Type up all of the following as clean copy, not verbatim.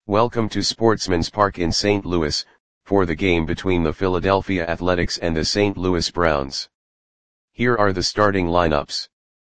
Welcome to Sportsman's Park in St. Louis, for the game between the Philadelphia Athletics and the St. Louis Browns. Here are the starting lineups.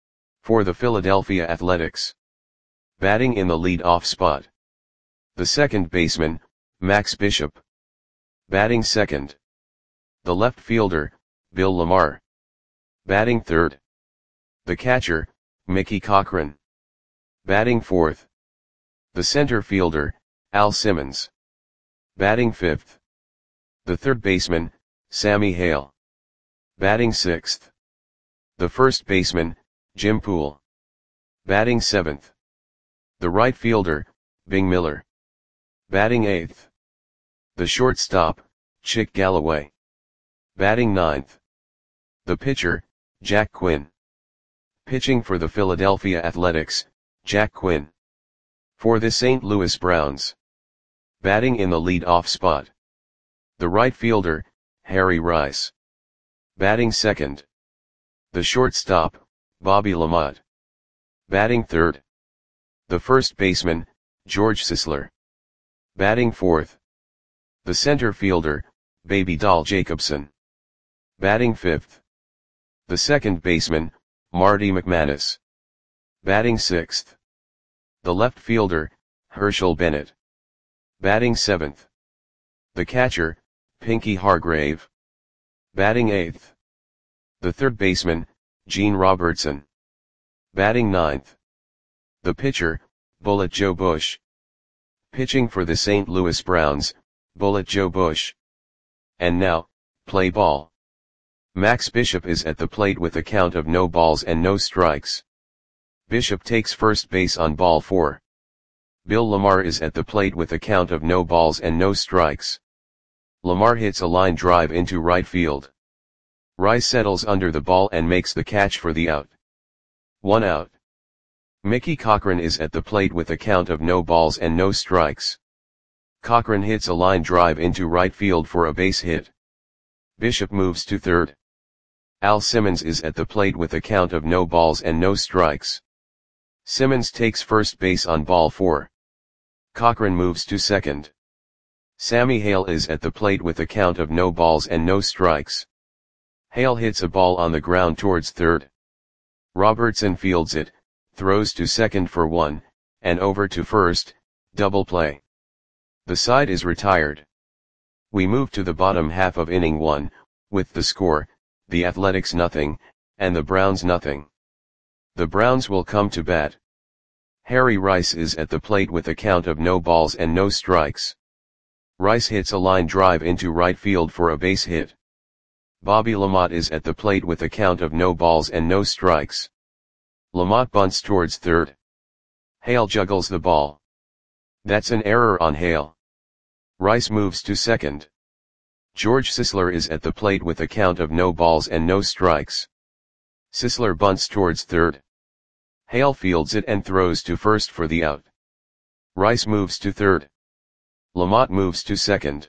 For the Philadelphia Athletics. Batting in the lead-off spot. The second baseman, Max Bishop. Batting second. The left fielder, Bill Lamar. Batting third. The catcher, Mickey Cochrane. Batting fourth. The center fielder, Al Simmons. Batting fifth. The third baseman, Sammy Hale. Batting sixth. The first baseman, Jim Poole. Batting seventh. The right fielder, Bing Miller. Batting eighth. The shortstop, Chick Galloway. Batting ninth. The pitcher, Jack Quinn. Pitching for the Philadelphia Athletics, Jack Quinn. For the St. Louis Browns. Batting in the lead-off spot. The right fielder, Harry Rice. Batting second. The shortstop, Bobby LaMotte. Batting third. The first baseman, George Sisler. Batting fourth. The center fielder, Baby Doll Jacobson. Batting fifth. The second baseman, Marty McManus. Batting sixth. The left fielder, Herschel Bennett. Batting seventh. The catcher, Pinky Hargrave. Batting eighth. The third baseman, Gene Robertson. Batting ninth. The pitcher, Bullet Joe Bush. Pitching for the St. Louis Browns, Bullet Joe Bush. And now, play ball. Max Bishop is at the plate with a count of no balls and no strikes. Bishop takes first base on ball 4. Bill Lamar is at the plate with a count of no balls and no strikes. Lamar hits a line drive into right field. Rice settles under the ball and makes the catch for the out. 1 out. Mickey Cochrane is at the plate with a count of no balls and no strikes. Cochrane hits a line drive into right field for a base hit. Bishop moves to third. Al Simmons is at the plate with a count of no balls and no strikes. Simmons takes first base on ball 4. Cochrane moves to second. Sammy Hale is at the plate with a count of no balls and no strikes. Hale hits a ball on the ground towards third. Robertson fields it, throws to second for 1, and over to first, double play. The side is retired. We move to the bottom half of inning 1, with the score, the Athletics nothing, and the Browns nothing. The Browns will come to bat. Harry Rice is at the plate with a count of no balls and no strikes. Rice hits a line drive into right field for a base hit. Bobby LaMotte is at the plate with a count of no balls and no strikes. LaMotte bunts towards third. Hale juggles the ball. That's an error on Hale. Rice moves to second. George Sisler is at the plate with a count of no balls and no strikes. Sisler bunts towards third. Hale fields it and throws to first for the out. Rice moves to third. LaMotte moves to second.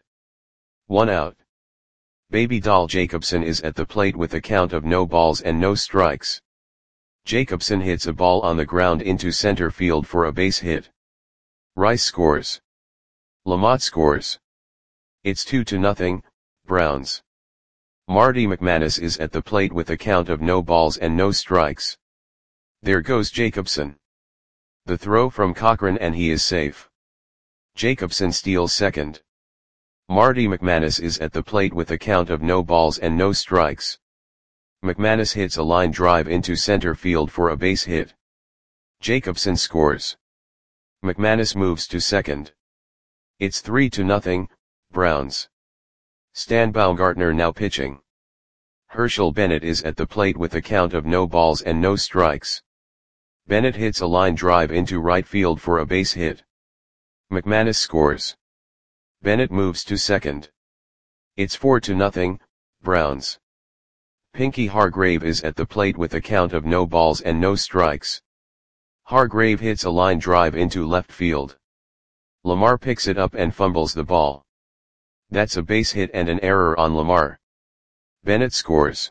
1 out. Baby Doll Jacobson is at the plate with a count of no balls and no strikes. Jacobson hits a ball on the ground into center field for a base hit. Rice scores. LaMotte scores. It's 2-0, Browns. Marty McManus is at the plate with a count of no balls and no strikes. There goes Jacobson. The throw from Cochrane and he is safe. Jacobson steals second. Marty McManus is at the plate with a count of no balls and no strikes. McManus hits a line drive into center field for a base hit. Jacobson scores. McManus moves to second. It's 3-0, Browns. Stan Baumgartner now pitching. Herschel Bennett is at the plate with a count of no balls and no strikes. Bennett hits a line drive into right field for a base hit. McManus scores. Bennett moves to second. It's 4-0, Browns. Pinky Hargrave is at the plate with a count of no balls and no strikes. Hargrave hits a line drive into left field. Lamar picks it up and fumbles the ball. That's a base hit and an error on Lamar. Bennett scores.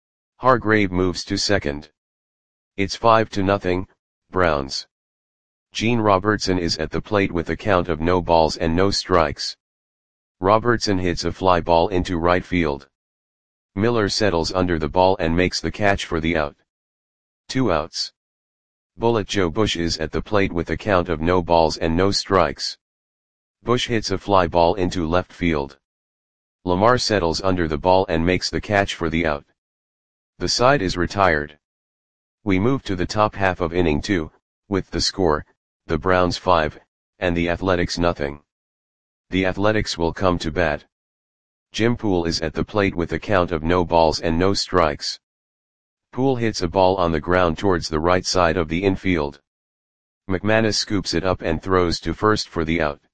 Hargrave moves to second. It's 5-0, Browns. Gene Robertson is at the plate with a count of no balls and no strikes. Robertson hits a fly ball into right field. Miller settles under the ball and makes the catch for the out. 2 outs. Bullet Joe Bush is at the plate with a count of no balls and no strikes. Bush hits a fly ball into left field. Lamar settles under the ball and makes the catch for the out. The side is retired. We move to the top half of inning 2, with the score, the Browns 5, and the Athletics nothing. The Athletics will come to bat. Jim Poole is at the plate with a count of no balls and no strikes. Poole hits a ball on the ground towards the right side of the infield. McManus scoops it up and throws to first for the out.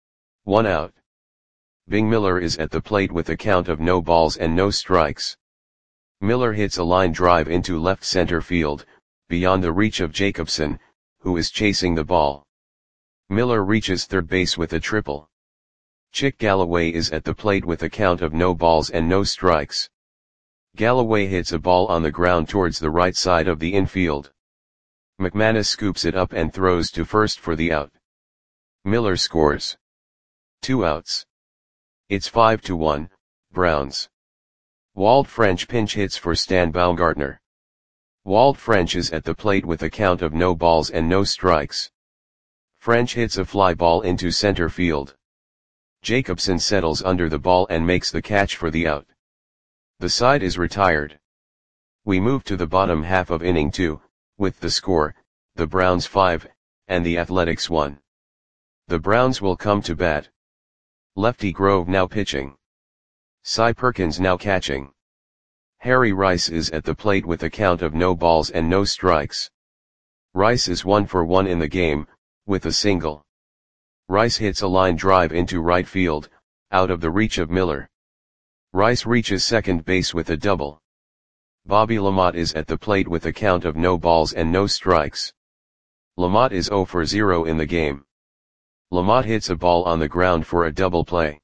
1 out. Bing Miller is at the plate with a count of no balls and no strikes. Miller hits a line drive into left center field, beyond the reach of Jacobson, who is chasing the ball. Miller reaches third base with a triple. Chick Galloway is at the plate with a count of no balls and no strikes. Galloway hits a ball on the ground towards the right side of the infield. McManus scoops it up and throws to first for the out. Miller scores. 2 outs. It's 5-1, Browns. Walt French pinch hits for Stan Baumgartner. Walt French is at the plate with a count of no balls and no strikes. French hits a fly ball into center field. Jacobson settles under the ball and makes the catch for the out. The side is retired. We move to the bottom half of inning 2, with the score, the Browns 5, and the Athletics 1. The Browns will come to bat. Lefty Grove now pitching. Cy Perkins now catching. Harry Rice is at the plate with a count of no balls and no strikes. Rice is 1 for 1 in the game, with a single. Rice hits a line drive into right field, out of the reach of Miller. Rice reaches second base with a double. Bobby LaMotte is at the plate with a count of no balls and no strikes. LaMotte is 0 for 0 in the game. LaMotte hits a ball on the ground for a double play.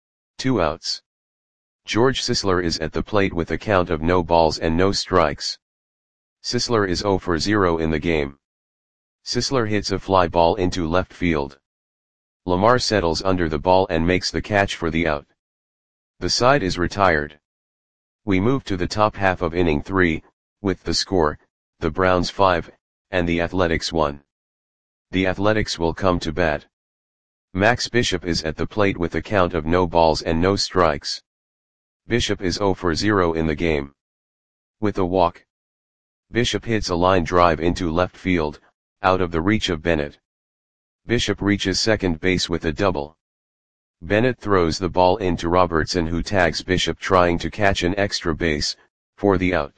2 outs. George Sisler is at the plate with a count of no balls and no strikes. Sisler is 0 for 0 in the game. Sisler hits a fly ball into left field. Lamar settles under the ball and makes the catch for the out. The side is retired. We move to the top half of inning 3, with the score, the Browns 5, and the Athletics 1. The Athletics will come to bat. Max Bishop is at the plate with a count of no balls and no strikes. Bishop is 0 for 0 in the game. With a walk. Bishop hits a line drive into left field, out of the reach of Bennett. Bishop reaches second base with a double. Bennett throws the ball into Robertson, who tags Bishop trying to catch an extra base, for the out.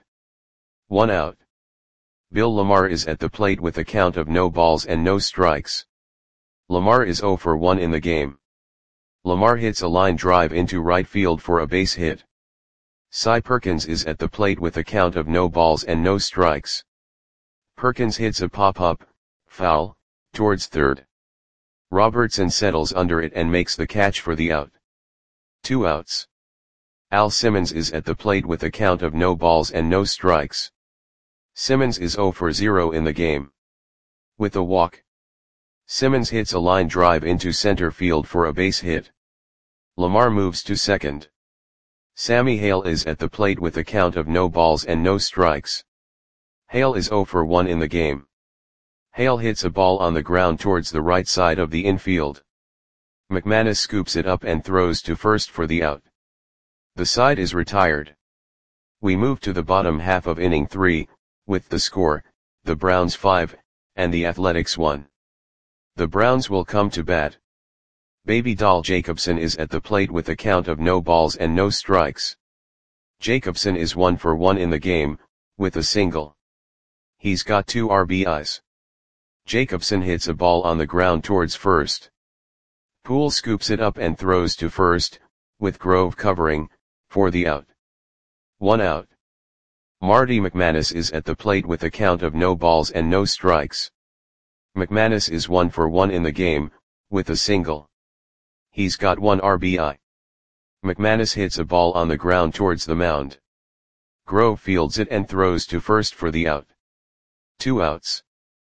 1 out. Bill Lamar is at the plate with a count of no balls and no strikes. Lamar is 0 for 1 in the game. Lamar hits a line drive into right field for a base hit. Cy Perkins is at the plate with a count of no balls and no strikes. Perkins hits a pop-up, foul, towards third. Robertson settles under it and makes the catch for the out. 2 outs. Al Simmons is at the plate with a count of no balls and no strikes. Simmons is 0 for 0 in the game. With a walk. Simmons hits a line drive into center field for a base hit. Lamar moves to second. Sammy Hale is at the plate with a count of no balls and no strikes. Hale is 0 for 1 in the game. Hale hits a ball on the ground towards the right side of the infield. McManus scoops it up and throws to first for the out. The side is retired. We move to the bottom half of inning 3, with the score, the Browns 5, and the Athletics 1. The Browns will come to bat. Baby Doll Jacobson is at the plate with a count of no balls and no strikes. Jacobson is 1 for 1 in the game, with a single. He's got 2 RBIs. Jacobson hits a ball on the ground towards first. Poole scoops it up and throws to first, with Grove covering, for the out. 1 out. Marty McManus is at the plate with a count of no balls and no strikes. McManus is 1 for 1 in the game, with a single. He's got 1 RBI. McManus hits a ball on the ground towards the mound. Grove fields it and throws to first for the out. 2 outs.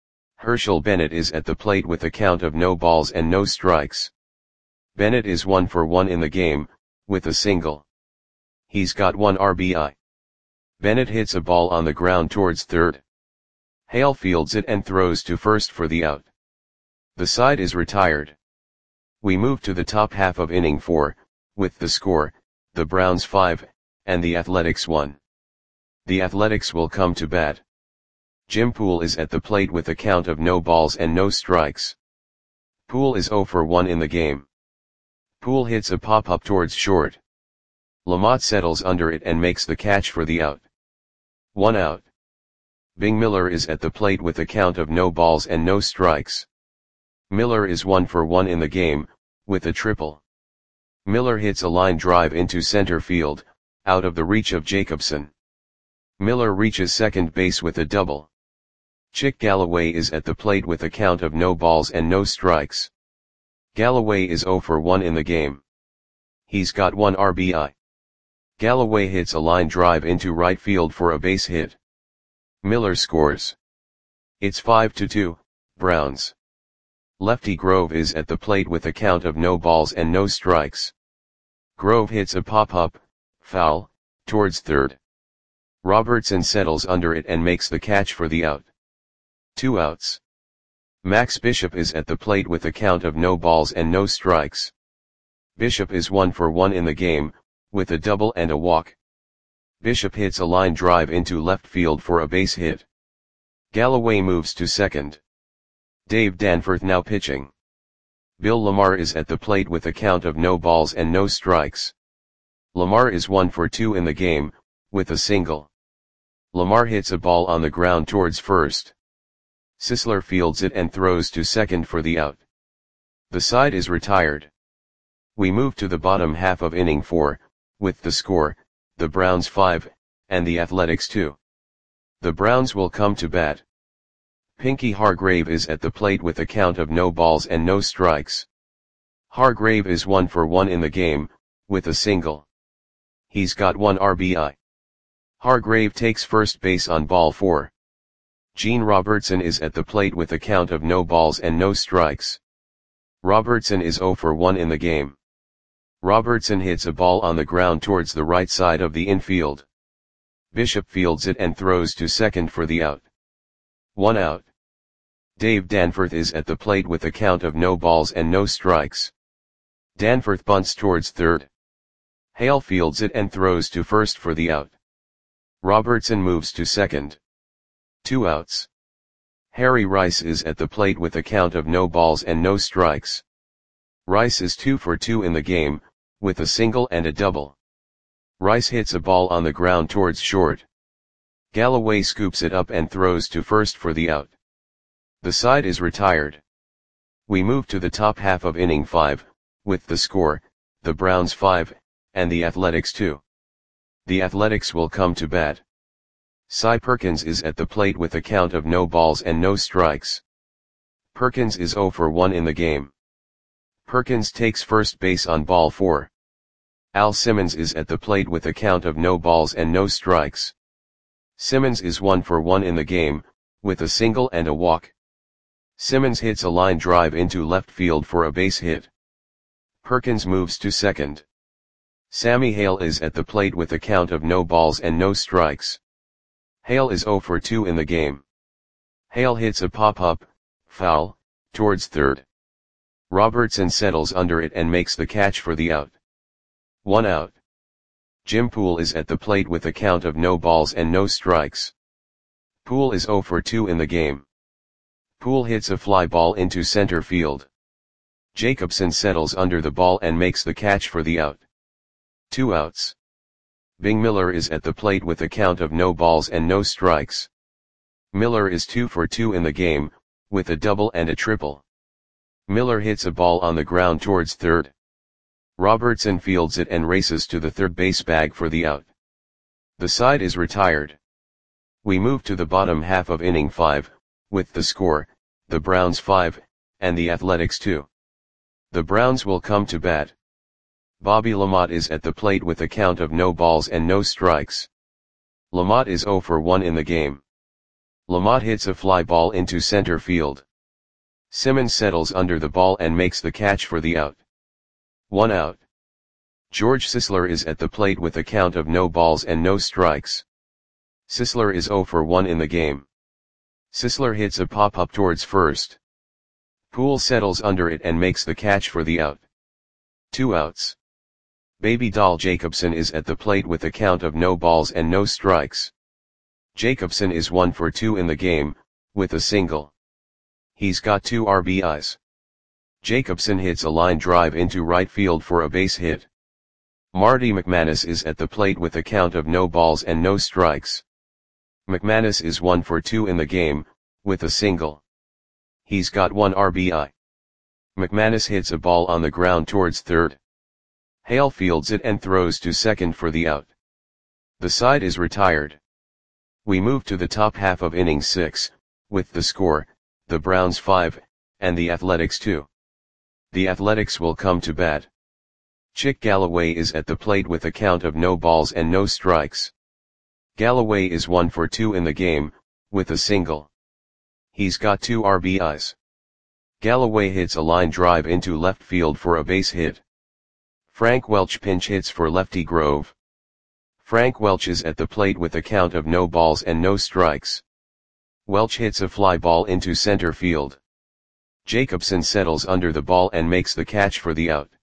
Herschel Bennett is at the plate with a count of no balls and no strikes. Bennett is 1 for 1 in the game, with a single. He's got 1 RBI. Bennett hits a ball on the ground towards third. Hale fields it and throws to first for the out. The side is retired. We move to the top half of inning 4, with the score, the Browns 5, and the Athletics 1. The Athletics will come to bat. Jim Poole is at the plate with a count of no balls and no strikes. Poole is 0 for 1 in the game. Poole hits a pop-up towards short. Lamont settles under it and makes the catch for the out. 1 out. Bing Miller is at the plate with a count of no balls and no strikes. Miller is 1 for 1 in the game, with a triple. Miller hits a line drive into center field, out of the reach of Jacobson. Miller reaches second base with a double. Chick Galloway is at the plate with a count of no balls and no strikes. Galloway is 0 for 1 in the game. He's got 1 RBI. Galloway hits a line drive into right field for a base hit. Miller scores. It's 5-2, Browns. Lefty Grove is at the plate with a count of no balls and no strikes. Grove hits a pop-up, foul, towards third. Robertson settles under it and makes the catch for the out. 2 outs. Max Bishop is at the plate with a count of no balls and no strikes. Bishop is 1 for 1 in the game, with a double and a walk. Bishop hits a line drive into left field for a base hit. Galloway moves to second. Dave Danforth now pitching. Bill Lamar is at the plate with a count of no balls and no strikes. Lamar is 1 for 2 in the game, with a single. Lamar hits a ball on the ground towards first. Sisler fields it and throws to second for the out. The side is retired. We move to the bottom half of inning 4, with the score, the Browns 5, and the Athletics 2. The Browns will come to bat. Pinky Hargrave is at the plate with a count of no balls and no strikes. Hargrave is 1 for 1 in the game, with a single. He's got 1 RBI. Hargrave takes first base on ball 4. Gene Robertson is at the plate with a count of no balls and no strikes. Robertson is 0 for 1 in the game. Robertson hits a ball on the ground towards the right side of the infield. Bishop fields it and throws to second for the out. 1 out. Dave Danforth is at the plate with a count of no balls and no strikes. Danforth bunts towards third. Hale fields it and throws to first for the out. Robertson moves to second. 2 outs. Harry Rice is at the plate with a count of no balls and no strikes. Rice is 2 for 2 in the game, with a single and a double. Rice hits a ball on the ground towards short. Galloway scoops it up and throws to first for the out. The side is retired. We move to the top half of inning 5, with the score, the Browns 5, and the Athletics 2. The Athletics will come to bat. Cy Perkins is at the plate with a count of no balls and no strikes. Perkins is 0 for 1 in the game. Perkins takes first base on ball 4. Al Simmons is at the plate with a count of no balls and no strikes. Simmons is 1 for 1 in the game, with a single and a walk. Simmons hits a line drive into left field for a base hit. Perkins moves to second. Sammy Hale is at the plate with a count of no balls and no strikes. Hale is 0 for 2 in the game. Hale hits a pop-up, foul, towards third. Robertson settles under it and makes the catch for the out. 1 out. Jim Poole is at the plate with a count of no balls and no strikes. Poole is 0 for 2 in the game. Poole hits a fly ball into center field. Jacobson settles under the ball and makes the catch for the out. 2 outs. Bing Miller is at the plate with a count of no balls and no strikes. Miller is 2 for 2 in the game, with a double and a triple. Miller hits a ball on the ground towards third. Robertson fields it and races to the third base bag for the out. The side is retired. We move to the bottom half of inning 5, with the score, the Browns 5, and the Athletics 2. The Browns will come to bat. Bobby Lamont is at the plate with a count of no balls and no strikes. Lamont is 0 for 1 in the game. Lamont hits a fly ball into center field. Simmons settles under the ball and makes the catch for the out. 1 out. George Sisler is at the plate with a count of no balls and no strikes. Sisler is 0 for 1 in the game. Sisler hits a pop-up towards first. Poole settles under it and makes the catch for the out. 2 outs. Baby Doll Jacobson is at the plate with a count of no balls and no strikes. Jacobson is 1 for 2 in the game, with a single. He's got 2 RBIs. Jacobson hits a line drive into right field for a base hit. Marty McManus is at the plate with a count of no balls and no strikes. McManus is 1 for 2 in the game, with a single. He's got 1 RBI. McManus hits a ball on the ground towards third. Hale fields it and throws to second for the out. The side is retired. We move to the top half of inning 6, with the score, the Browns 5, and the Athletics 2. The Athletics will come to bat. Chick Galloway is at the plate with a count of no balls and no strikes. Galloway is 1 for 2 in the game, with a single. He's got 2 RBIs. Galloway hits a line drive into left field for a base hit. Frank Welch pinch hits for lefty Grove. Frank Welch is at the plate with a count of no balls and no strikes. Welch hits a fly ball into center field. Jacobson settles under the ball and makes the catch for the out.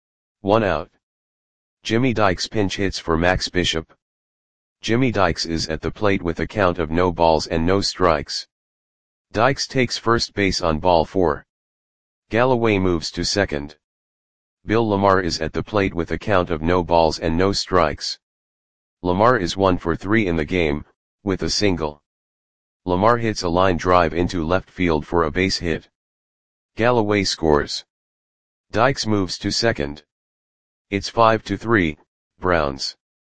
1 out. Jimmy Dykes pinch hits for Max Bishop. Jimmy Dykes is at the plate with a count of no balls and no strikes. Dykes takes first base on ball 4. Galloway moves to second. Bill Lamar is at the plate with a count of no balls and no strikes. Lamar is 1 for 3 in the game, with a single. Lamar hits a line drive into left field for a base hit. Galloway scores. Dykes moves to second. It's 5-3, Browns.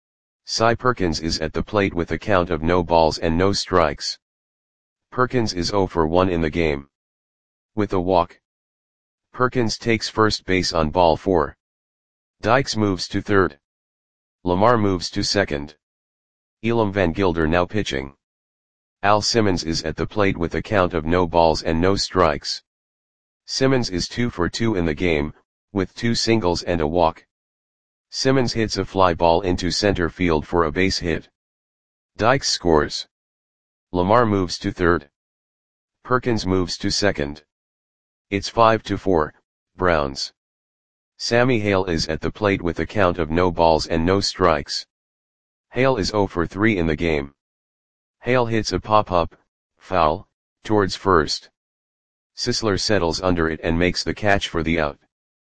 Cy Perkins is at the plate with a count of no balls and no strikes. Perkins is 0 for 1 in the game. With a walk. Perkins takes first base on ball 4. Dykes moves to third. Lamar moves to second. Elam Van Gilder now pitching. Al Simmons is at the plate with a count of no balls and no strikes. Simmons is 2 for 2 in the game, with 2 singles and a walk. Simmons hits a fly ball into center field for a base hit. Dykes scores. Lamar moves to third. Perkins moves to second. It's 5-4, Browns. Sammy Hale is at the plate with a count of no balls and no strikes. Hale is 0 for 3 in the game. Hale hits a pop-up, foul, towards first. Sisler settles under it and makes the catch for the out.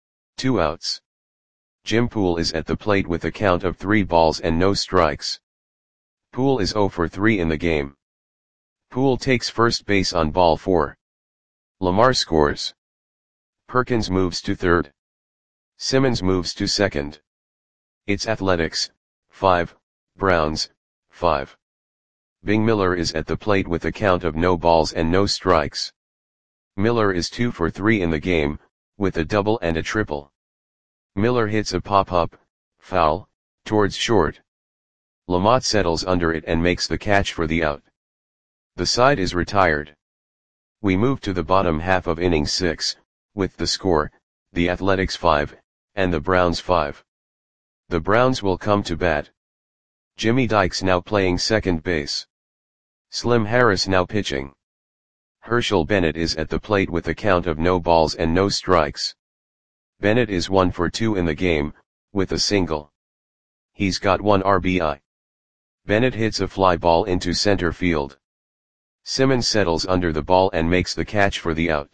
2 outs. Jim Poole is at the plate with a count of 3 balls and no strikes. Poole is 0 for 3 in the game. Poole takes first base on ball 4. Lamar scores. Perkins moves to third. Simmons moves to second. It's Athletics, 5, Browns, 5. Bing Miller is at the plate with a count of no balls and no strikes. Miller is 2 for 3 in the game, with a double and a triple. Miller hits a pop-up, foul, towards short. Lamont settles under it and makes the catch for the out. The side is retired. We move to the bottom half of inning 6, with the score, the Athletics 5, and the Browns 5. The Browns will come to bat. Jimmy Dykes now playing second base. Slim Harris now pitching. Herschel Bennett is at the plate with a count of no balls and no strikes. Bennett is 1 for 2 in the game, with a single. He's got 1 RBI. Bennett hits a fly ball into center field. Simmons settles under the ball and makes the catch for the out.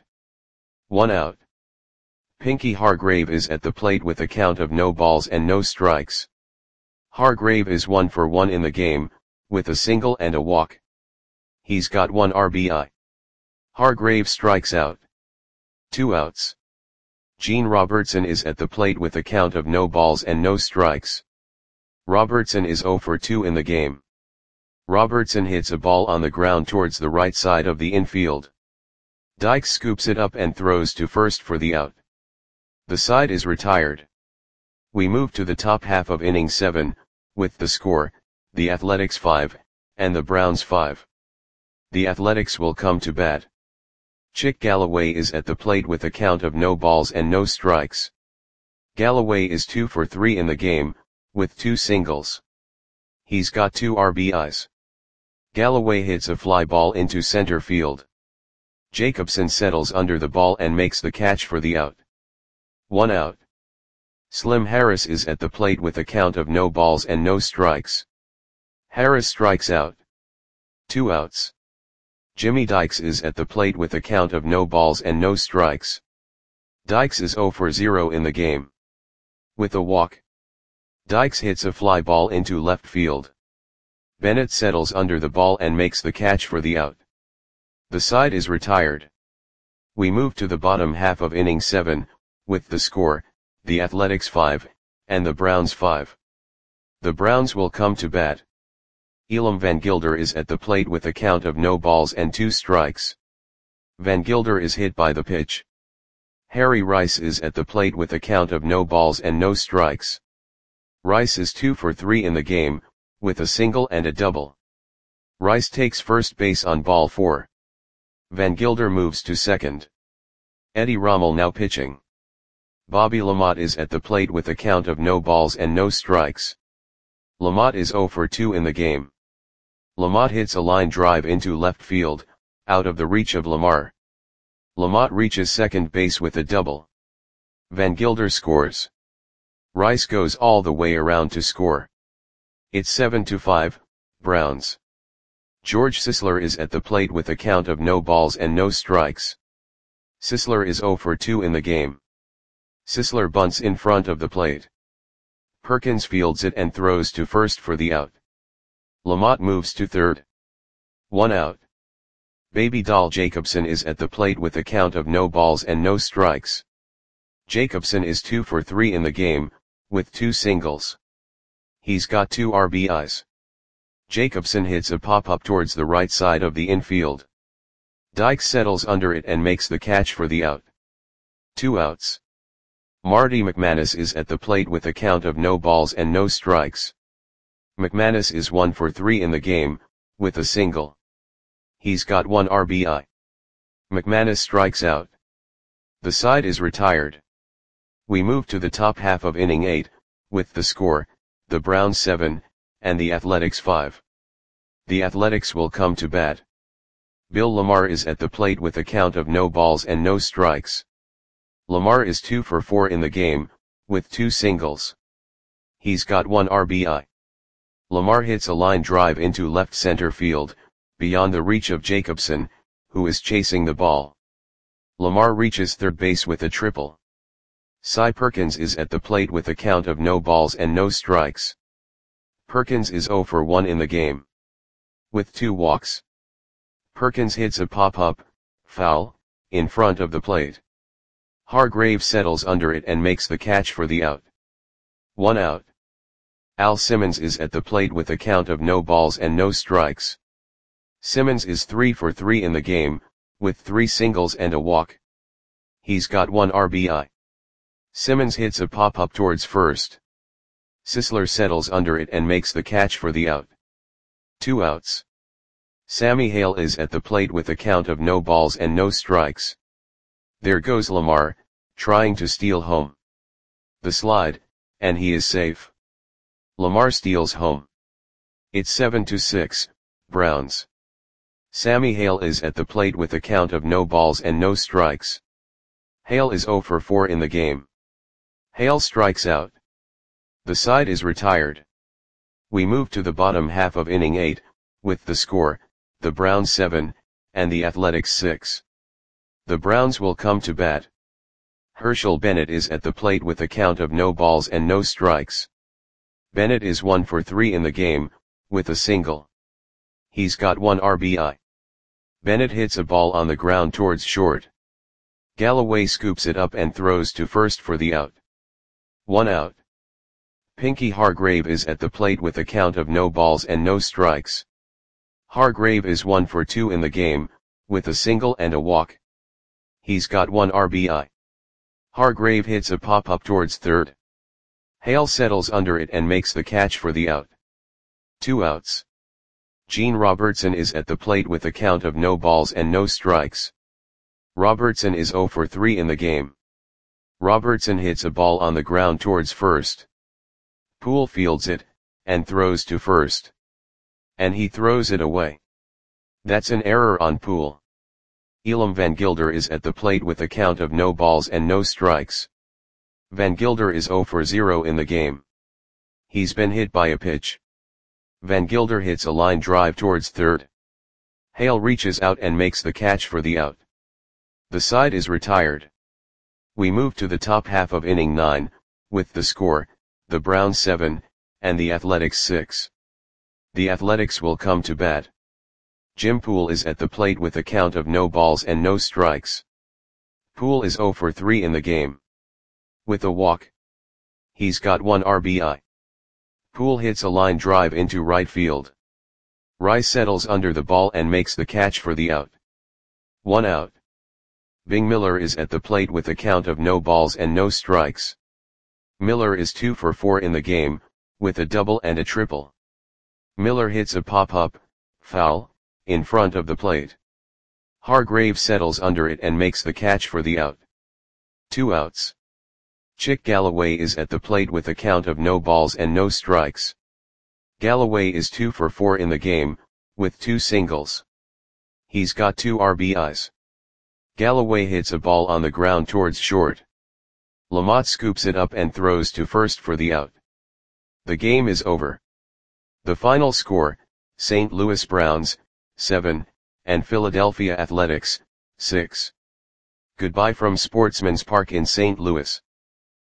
1 out. Pinky Hargrave is at the plate with a count of no balls and no strikes. Hargrave is 1 for 1 in the game, with a single and a walk. He's got 1 RBI. Hargrave strikes out. 2 outs. Gene Robertson is at the plate with a count of no balls and no strikes. Robertson is 0 for 2 in the game. Robertson hits a ball on the ground towards the right side of the infield. Dykes scoops it up and throws to first for the out. The side is retired. We move to the top half of inning 7, with the score, the Athletics 5, and the Browns 5. The Athletics will come to bat. Chick Galloway is at the plate with a count of no balls and no strikes. Galloway is 2 for 3 in the game, with 2 singles. He's got 2 RBIs. Galloway hits a fly ball into center field. Jacobson settles under the ball and makes the catch for the out. 1 out. Slim Harris is at the plate with a count of no balls and no strikes. Harris strikes out. 2 outs. Jimmy Dykes is at the plate with a count of no balls and no strikes. Dykes is 0 for 0 in the game. With a walk. Dykes hits a fly ball into left field. Bennett settles under the ball and makes the catch for the out. The side is retired. We move to the bottom half of inning 7, with the score, the Athletics 5, and the Browns 5. The Browns will come to bat. Elam Van Gilder is at the plate with a count of no balls and 2 strikes. Van Gilder is hit by the pitch. Harry Rice is at the plate with a count of no balls and no strikes. Rice is 2 for 3 in the game, with a single and a double. Rice takes first base on ball 4. Van Gilder moves to second. Eddie Rommel now pitching. Bobby Lamotte is at the plate with a count of no balls and no strikes. Lamotte is 0 for 2 in the game. Lamotte hits a line drive into left field, out of the reach of Lamar. Lamotte reaches second base with a double. Van Gilder scores. Rice goes all the way around to score. It's 7-5, Browns. George Sisler is at the plate with a count of no balls and no strikes. Sisler is 0 for 2 in the game. Sisler bunts in front of the plate. Perkins fields it and throws to first for the out. Lamotte moves to third. 1 out. Baby Doll Jacobson is at the plate with a count of no balls and no strikes. Jacobson is 2 for 3 in the game, with 2 singles. He's got 2 RBIs. Jacobson hits a pop-up towards the right side of the infield. Dykes settles under it and makes the catch for the out. 2 outs. Marty McManus is at the plate with a count of no balls and no strikes. McManus is 1 for 3 in the game, with a single. He's got 1 RBI. McManus strikes out. The side is retired. We move to the top half of inning 8, with the score, the Browns 7, and the Athletics 5. The Athletics will come to bat. Bill Lamar is at the plate with a count of no balls and no strikes. Lamar is 2 for 4 in the game, with 2 singles. He's got 1 RBI. Lamar hits a line drive into left center field, beyond the reach of Jacobson, who is chasing the ball. Lamar reaches third base with a triple. Cy Perkins is at the plate with a count of no balls and no strikes. Perkins is 0 for 1 in the game. With 2 walks. Perkins hits a pop-up, foul, in front of the plate. Hargrave settles under it and makes the catch for the out. 1 out. Al Simmons is at the plate with a count of no balls and no strikes. Simmons is 3 for 3 in the game, with 3 singles and a walk. He's got 1 RBI. Simmons hits a pop-up towards first. Sisler settles under it and makes the catch for the out. 2 outs. Sammy Hale is at the plate with a count of no balls and no strikes. There goes Lamar, trying to steal home. The slide, and he is safe. Lamar steals home. It's 7-6, Browns. Sammy Hale is at the plate with a count of no balls and no strikes. Hale is 0 for 4 in the game. Hale strikes out. The side is retired. We move to the bottom half of inning 8, with the score, the Browns 7, and the Athletics 6. The Browns will come to bat. Herschel Bennett is at the plate with a count of no balls and no strikes. Bennett is 1 for 3 in the game, with a single. He's got 1 RBI. Bennett hits a ball on the ground towards short. Galloway scoops it up and throws to first for the out. 1 out. Pinky Hargrave is at the plate with a count of no balls and no strikes. Hargrave is 1 for 2 in the game, with a single and a walk. He's got 1 RBI. Hargrave hits a pop-up towards third. Hale settles under it and makes the catch for the out. 2 outs. Gene Robertson is at the plate with a count of no balls and no strikes. Robertson is 0 for 3 in the game. Robertson hits a ball on the ground towards first. Poole fields it, and throws to first. And he throws it away. That's an error on Poole. Elam Van Gilder is at the plate with a count of no balls and no strikes. Van Gilder is 0 for 0 in the game. He's been hit by a pitch. Van Gilder hits a line drive towards third. Hale reaches out and makes the catch for the out. The side is retired. We move to the top half of inning 9, with the score, the Browns 7, and the Athletics 6. The Athletics will come to bat. Jim Poole is at the plate with a count of no balls and no strikes. Poole is 0 for 3 in the game. With a walk. He's got 1 RBI. Poole hits a line drive into right field. Rice settles under the ball and makes the catch for the out. 1 out. Bing Miller is at the plate with a count of no balls and no strikes. Miller is 2 for 4 in the game, with a double and a triple. Miller hits a pop-up, foul, in front of the plate. Hargrave settles under it and makes the catch for the out. 2 outs. Chick Galloway is at the plate with a count of no balls and no strikes. Galloway is 2 for 4 in the game, with 2 singles. He's got 2 RBIs. Galloway hits a ball on the ground towards short. Lamont scoops it up and throws to first for the out. The game is over. The final score, St. Louis Browns, 7, and Philadelphia Athletics, 6. Goodbye from Sportsman's Park in St. Louis.